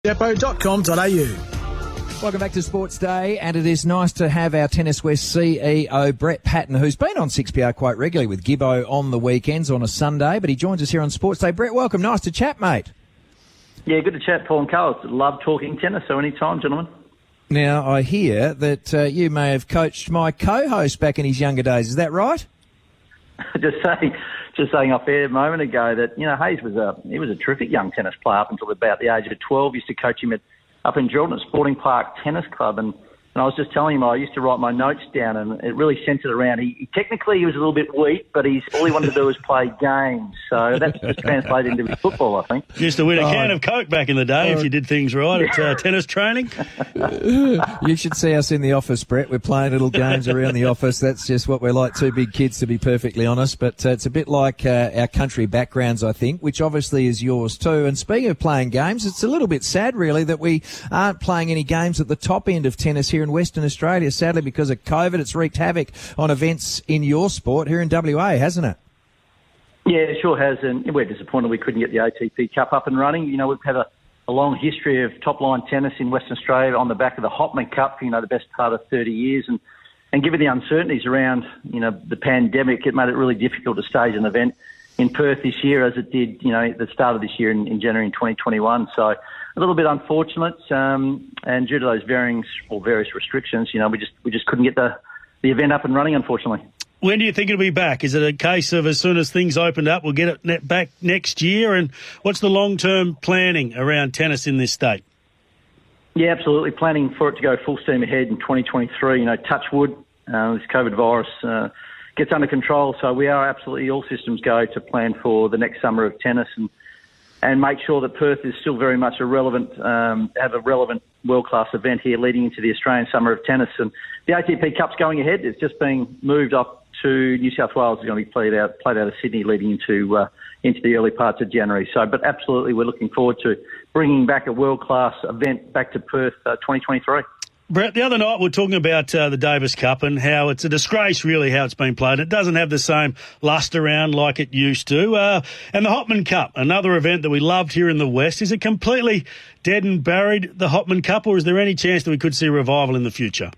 Depot.com.au. Welcome back to Sports Day, and it is nice to have our Tennis West CEO, Brett Patten, who's been on 6PR quite regularly with Gibbo on the weekends on a Sunday, but he joins us here on Sports Day. Brett, welcome. Nice to chat, mate. Yeah, good to chat, Paul and Carl. Love talking tennis, so anytime, gentlemen. Now, I hear that you may have coached my co-host back in his younger days. Is that right? Just saying off air a moment ago that, Hayes was a terrific young tennis player up until about the age of 12. Used to coach him up in Jordan at Sporting Park Tennis Club, and I was just telling him I used to write my notes down, and it really centred around. Technically he was a little bit weak, but all he wanted to do was play games. So that's just translated into his football, I think. Used to win a can of Coke back in the day if you did things right at tennis training. You should see us in the office, Brett. We're playing little games around the office. That's just what we're like, two big kids, to be perfectly honest. But it's a bit like our country backgrounds, I think, which obviously is yours too. And speaking of playing games, it's a little bit sad, really, that we aren't playing any games at the top end of tennis here in Western Australia. Sadly, because of COVID, it's wreaked havoc on events in your sport here in WA, hasn't it? Yeah, it sure has, and we're disappointed we couldn't get the ATP Cup up and running. We've had a long history of top-line tennis in Western Australia on the back of the Hopman Cup, the best part of 30 years, and given the uncertainties around, the pandemic, it made it really difficult to stage an event in Perth this year, as it did, at the start of this year in January in 2021. So a little bit unfortunate, and due to those various restrictions, we just couldn't get the event up and running, unfortunately. When do you think it'll be back? Is it a case of as soon as things opened up, we'll get it back next year? And what's the long-term planning around tennis in this state? Yeah, absolutely. Planning for it to go full steam ahead in 2023. Touch wood, this COVID virus gets under control. So we are absolutely all systems go to plan for the next summer of tennis and make sure that Perth is still very much have a relevant world-class event here leading into the Australian Summer of Tennis. And the ATP Cup's going ahead. It's just being moved up to New South Wales. It's going to be played out of Sydney leading into the early parts of January. But absolutely, we're looking forward to bringing back a world-class event back to Perth 2023. Brett, the other night we were talking about the Davis Cup and how it's a disgrace, really, how it's been played. It doesn't have the same lustre around like it used to. And the Hopman Cup, another event that we loved here in the West. Is it completely dead and buried, the Hopman Cup, or is there any chance that we could see a revival in the future?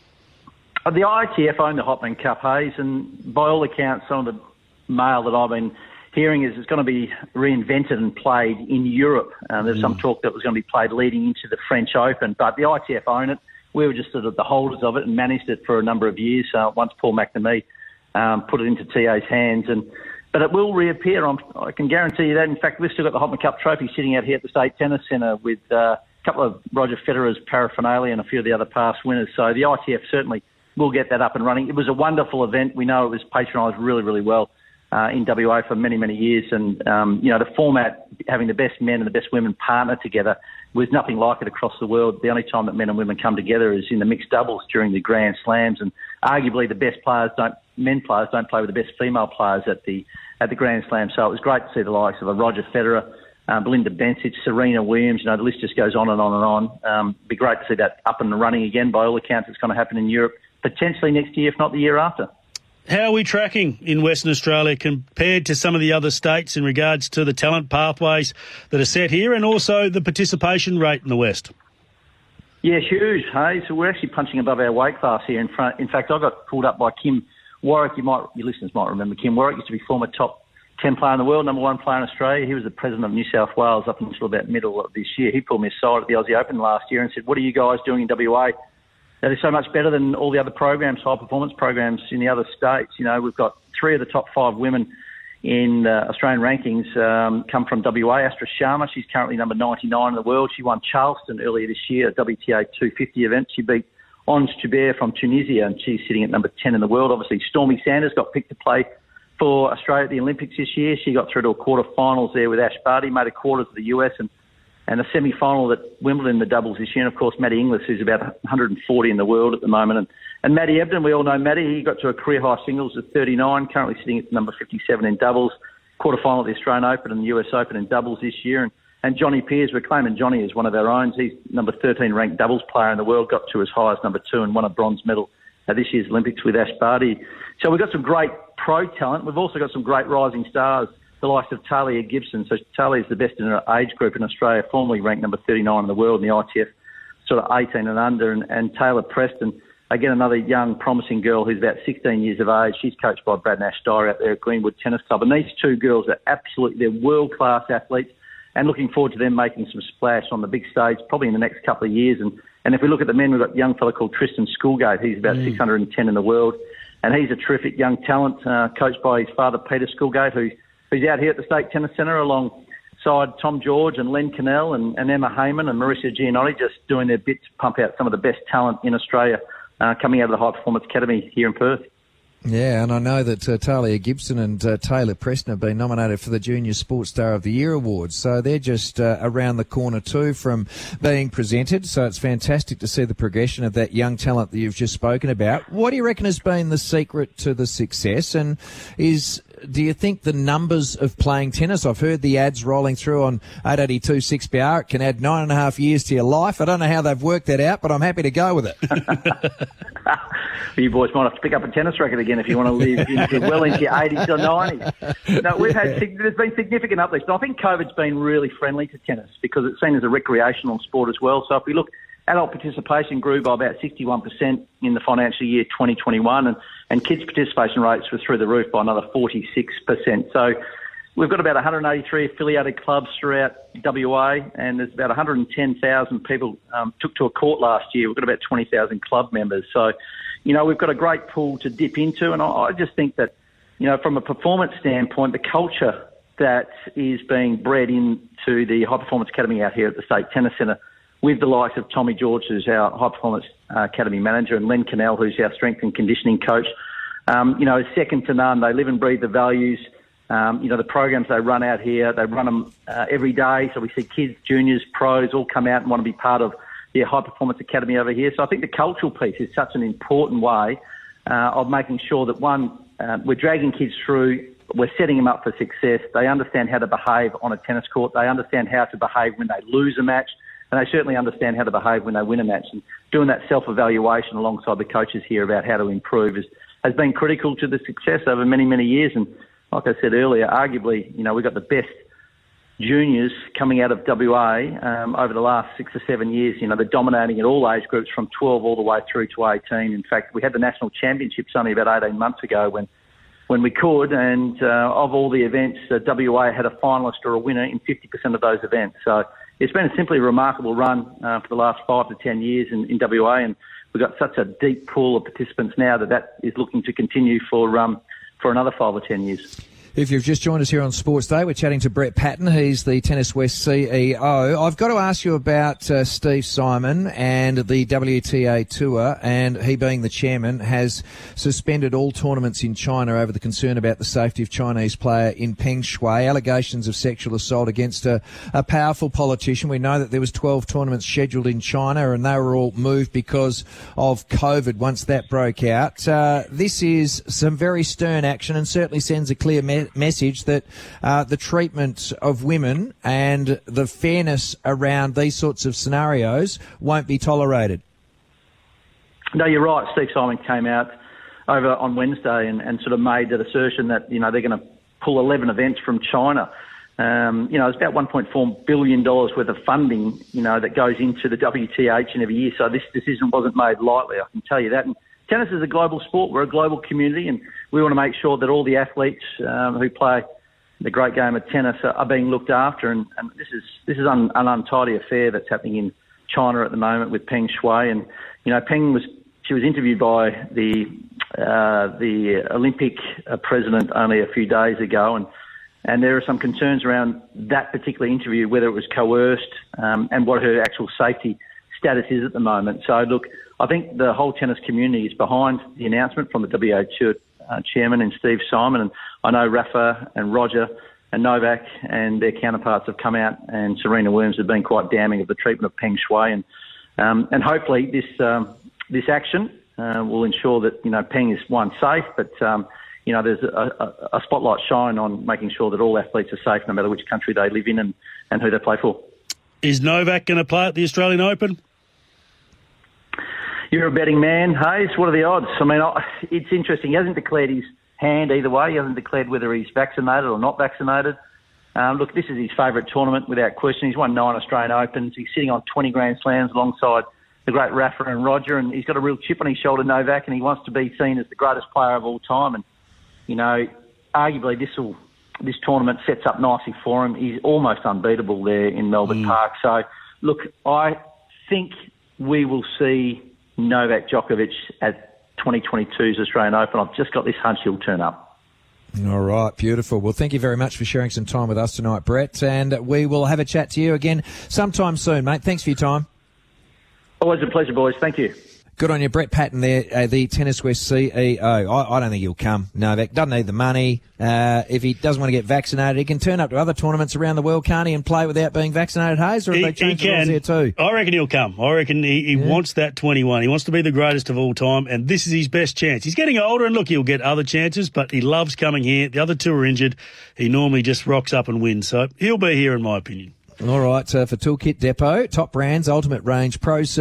The ITF own the Hopman Cup, Hayes, and by all accounts, some of the mail that I've been hearing is it's going to be reinvented and played in Europe. There's some talk that it was going to be played leading into the French Open, but the ITF own it. We were just sort of the holders of it and managed it for a number of years. Once Paul McNamee put it into TA's hands, but it will reappear. I can guarantee you that. In fact, we've still got the Hopman Cup trophy sitting out here at the State Tennis Centre with a couple of Roger Federer's paraphernalia and a few of the other past winners. So the ITF certainly will get that up and running. It was a wonderful event. We know it was patronised really, really well in WA for many, many years. And, the format, having the best men and the best women partner together, was nothing like it across the world. The only time that men and women come together is in the mixed doubles during the Grand Slams, and arguably the best men players don't play with the best female players at the Grand Slam. So it was great to see the likes of a Roger Federer, Belinda Bencic, Serena Williams. The list just goes on and on and on. It'd be great to see that up and running again. By all accounts, it's going to happen in Europe potentially next year, if not the year after. How are we tracking in Western Australia compared to some of the other states in regards to the talent pathways that are set here and also the participation rate in the West? Yeah, huge, hey. So we're actually punching above our weight class here. In fact, I got pulled up by Kim Warwick. Your listeners might remember Kim Warwick. Used to be former top 10 player in the world, number one player in Australia. He was the president of New South Wales up until about middle of this year. He pulled me aside at the Aussie Open last year and said, "What are you guys doing in WA that is so much better than all the other programs, high-performance programs in the other states?" We've got 3 of the top 5 women in Australian rankings come from WA. Astra Sharma, she's currently number 99 in the world. She won Charleston earlier this year at WTA 250 event. She beat Ons Jabeur from Tunisia, and she's sitting at number 10 in the world. Obviously, Stormy Sanders got picked to play for Australia at the Olympics this year. She got through to a quarter-finals there with Ash Barty, made a quarter to the US, and a semi-final at Wimbledon in the doubles this year. And, of course, Maddie Inglis, who's about 140 in the world at the moment. And Matty Ebden, we all know Matty. He got to a career-high singles at 39, currently sitting at number 57 in doubles. Quarter-final at the Australian Open and the US Open in doubles this year. And Johnny Peers, we're claiming Johnny as one of our own. He's number 13 ranked doubles player in the world, got to as high as number 2 and won a bronze medal at this year's Olympics with Ash Barty. So we've got some great pro talent. We've also got some great rising stars the likes of Talia Gibson. So Talia is the best in her age group in Australia, formerly ranked number 39 in the world in the ITF, sort of 18 and under. And Taylor Preston, again, another young, promising girl who's about 16 years of age. She's coached by Brad Nash Dyer out there at Greenwood Tennis Club. And these two girls are they're world-class athletes, and looking forward to them making some splash on the big stage probably in the next couple of years. And if we look at the men, we've got a young fella called Tristan Schoolgate. He's about 610 in the world, and he's a terrific young talent, coached by his father, Peter Schoolgate, who's out here at the State Tennis Centre alongside Tom George and Len Cannell and Emma Heyman and Marissa Giannotti, just doing their bit to pump out some of the best talent in Australia coming out of the High Performance Academy here in Perth. Yeah, and I know that Talia Gibson and Taylor Preston have been nominated for the Junior Sports Star of the Year Awards, so they're just around the corner too from being presented, so it's fantastic to see the progression of that young talent that you've just spoken about. What do you reckon has been the secret to the success, and do you think the numbers of playing tennis? I've heard the ads rolling through on 882 6PR. It can add 9.5 years to your life. I don't know how they've worked that out, but I'm happy to go with it. You boys might have to pick up a tennis racket again if you want to live well into your 80s or 90s. No, there's been significant uplifts. I think COVID's been really friendly to tennis because it's seen as a recreational sport as well. So if we look, adult participation grew by about 61% in the financial year 2021, and kids' participation rates were through the roof by another 46%. So we've got about 183 affiliated clubs throughout WA, and there's about 110,000 people took to a court last year. We've got about 20,000 club members. So, we've got a great pool to dip into, and I just think that, from a performance standpoint, the culture that is being bred into the High Performance Academy out here at the State Tennis Centre, with the likes of Tommy George, who's our High Performance Academy manager, and Len Cannell, who's our strength and conditioning coach, is second to none. They live and breathe the values. The programs they run out here, they run them every day. So we see kids, juniors, pros all come out and want to be part of the High Performance Academy over here. So I think the cultural piece is such an important way of making sure that, one, we're dragging kids through, we're setting them up for success. They understand how to behave on a tennis court. They understand how to behave when they lose a match. And they certainly understand how to behave when they win a match. And doing that self-evaluation alongside the coaches here about how to improve has been critical to the success over many, many years. And like I said earlier, arguably, we've got the best juniors coming out of WA over the last 6 or 7 years. They're dominating at all age groups from 12 all the way through to 18. In fact, we had the National Championships only about 18 months ago when we could, and of all the events, WA had a finalist or a winner in 50% of those events. So it's been a simply remarkable run for the last 5 to 10 years in WA, and we've got such a deep pool of participants now that is looking to continue for another 5 or 10 years. If you've just joined us here on Sports Day, we're chatting to Brett Patten. He's the Tennis West CEO. I've got to ask you about Steve Simon and the WTA Tour, and he being the chairman has suspended all tournaments in China over the concern about the safety of Chinese player in Peng Shuai. Allegations of sexual assault against a powerful politician. We know that there was 12 tournaments scheduled in China, and they were all moved because of COVID once that broke out. This is some very stern action and certainly sends a clear message that the treatment of women and the fairness around these sorts of scenarios won't be tolerated. No, you're right. Steve Simon came out over on Wednesday and sort of made that assertion that, they're going to pull 11 events from China. It's about $1.4 billion worth of funding, that goes into the WTA each and every year. So this decision wasn't made lightly, I can tell you that. And tennis is a global sport. We're a global community, and we want to make sure that all the athletes who play the great game of tennis are being looked after. And this is an untidy affair that's happening in China at the moment with Peng Shuai. And Peng was interviewed by the Olympic president only a few days ago, and there are some concerns around that particular interview, whether it was coerced and what her actual safety status is at the moment. So look, I think the whole tennis community is behind the announcement from the WTA chairman and Steve Simon, and I know Rafa and Roger and Novak and their counterparts have come out, and Serena Williams have been quite damning of the treatment of Peng Shuai, and hopefully this action will ensure that Peng is safe, but there's a spotlight shine on making sure that all athletes are safe no matter which country they live in and who they play for. Is Novak going to play at the Australian Open? You're a betting man, Hayes. What are the odds? I mean, it's interesting. He hasn't declared his hand either way. He hasn't declared whether he's vaccinated or not vaccinated. Look, this is his favourite tournament without question. He's won 9 Australian Opens. He's sitting on 20 Grand Slams alongside the great Rafa and Roger, and he's got a real chip on his shoulder, Novak, and he wants to be seen as the greatest player of all time. And, you know, arguably this tournament sets up nicely for him. He's almost unbeatable there in Melbourne Park. So, look, I think we will see Novak Djokovic at 2022's Australian Open. I've just got this hunch he'll turn up. All right, beautiful. Well, thank you very much for sharing some time with us tonight, Brett, and we will have a chat to you again sometime soon, mate. Thanks for your time. Always a pleasure, boys. Thank you. Good on you, Brett Patton there, the Tennis West CEO. I don't think he'll come. Novak doesn't need the money. If he doesn't want to get vaccinated, he can turn up to other tournaments around the world, can't he, and play without being vaccinated, Hayes? Or have they changed the rules there too? I reckon he'll come. I reckon he wants that 21. He wants to be the greatest of all time, and this is his best chance. He's getting older, and look, he'll get other chances, but he loves coming here. The other two are injured. He normally just rocks up and wins, so he'll be here in my opinion. All right, for Toolkit Depot, top brands, ultimate range, Pro